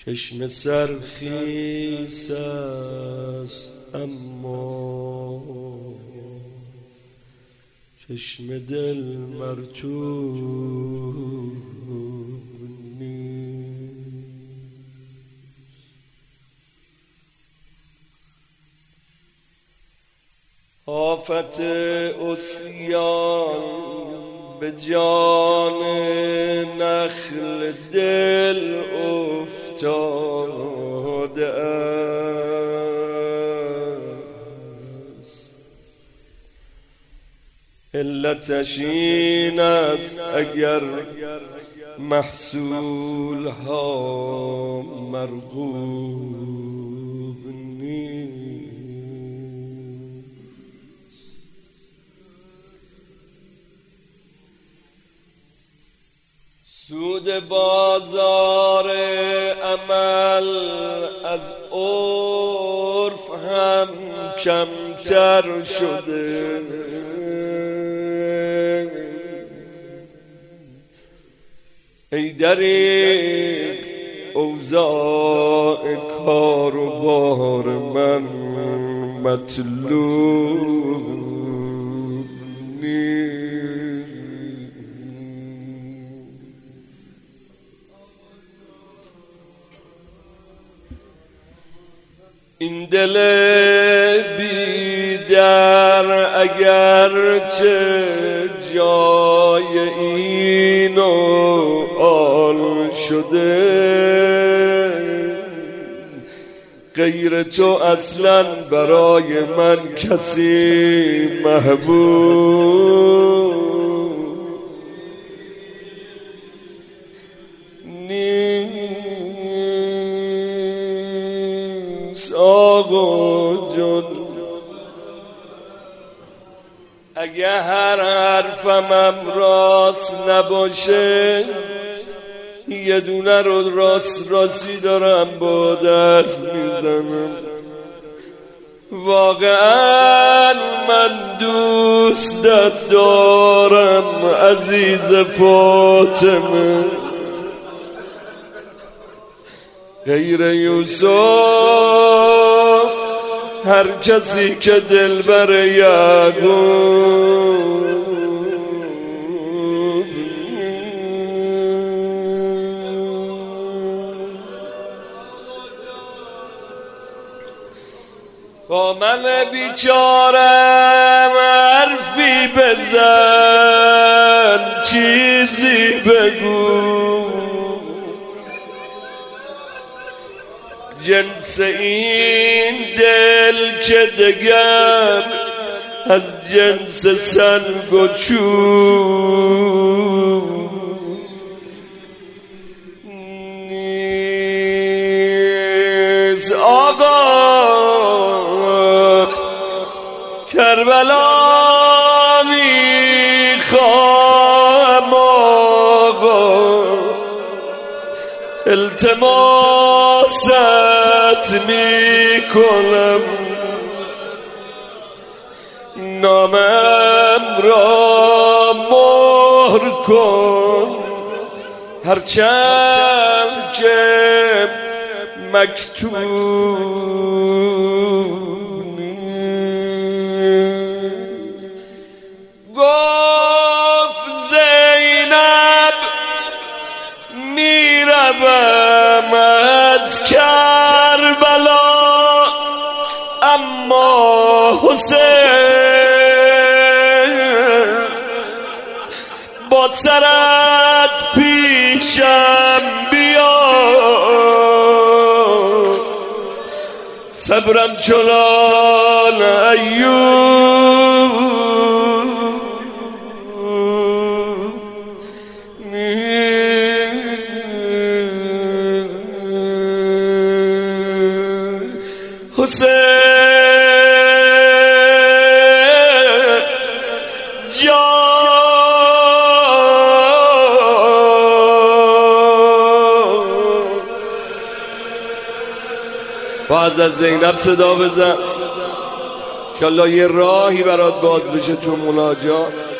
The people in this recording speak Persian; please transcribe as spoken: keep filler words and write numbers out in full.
چشم سرخیس است اما چشم دل مرطوب نیست. آفت عصیان به جان نخل دل افتاده است. علتش این است اگر محصول ها مرغوب نیست. سود بازار عمل از عرف هم کمتر شده. ای دریغ اوضاع کار و بار من مطلوب نیست. این دل بی در اگر چه جای این و آن شده، غیر تو اصلا برای من کسی محبوب نیست. آقا جان اگه هر حرفم راست نباشه، یه دونه رو راست راستی دارم با حرف میزنم. واقعا من دوستت دارم عزیز فاطمه، غیر یوسف هر کسی که دل بر یعقوب. با من بیچارم حرفی بزن، چیزی بگو، جنس این دل که دگر از جنس سنگ و چوب نیست. آقا کربلا میخواهم، آقا التماست میکنم، نامم را مهر کن، هرچند که مکتوب. گفت زینب میروم از کربلا، اما حسین با سرت پیشم بیا. صبرم چنان ایوب حسین باز از زینب صدا بزن که الله یه راهی برات باز بشه تو مناجات.